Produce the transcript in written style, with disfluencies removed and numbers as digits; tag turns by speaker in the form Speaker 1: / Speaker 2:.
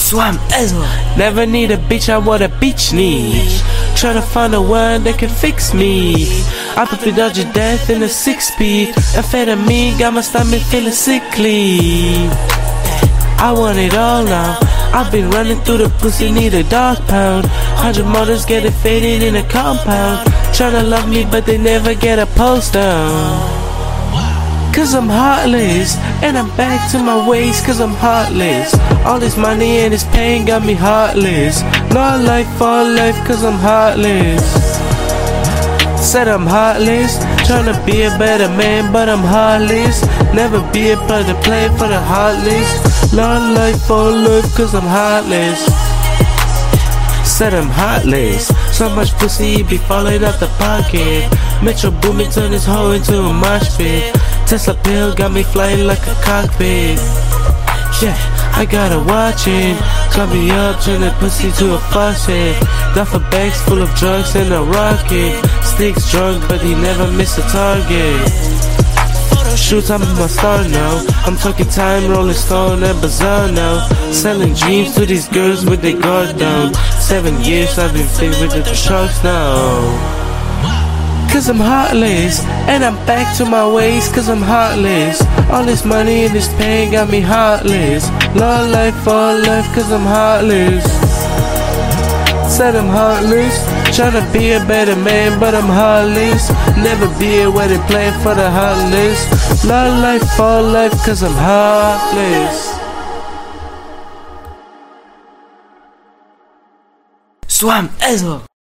Speaker 1: Swam Ezra.
Speaker 2: Never need a bitch, I want a bitch need. Try to find a one that can fix me. I prefer dodge your death in a 6-speed. Amphetamine got my stomach feeling sickly. I want it all now. I've been running through the pussy, need a dog pound. 100 mothers getting faded in a compound. Tryna love me but they never get a post down. Cause I'm heartless, and I'm back to my ways cause I'm heartless. All this money and this pain got me heartless. Not life for life cause I'm heartless. Said I'm heartless, tryna be a better man but I'm heartless. Never be a part to play for the heartless. Not life for life cause I'm heartless. Said I'm heartless. So much pussy be falling out the pocket. Metro Boomin turn this hoe into a mosh pit. Tesla pill got me flying like a cockpit. Yeah, I gotta watch it. Got me up, turn that pussy to a faucet. Duffel bags full of drugs and a rocket. Sticks drunk but he never miss a target. Shoot, I'm my star now. I'm talking time, Rolling Stone and Bazaar now. Selling dreams to these girls with their guard down. 7 years I've been filled with the sharks now. Cause I'm heartless, and I'm back to my ways cause I'm heartless. All this money and this pain got me heartless. Love life for life cause I'm heartless. Said I'm heartless, tryna be a better man but I'm heartless. Never be a wedding plan for the heartless. Love life for life cause I'm heartless.
Speaker 1: Swam Ezra.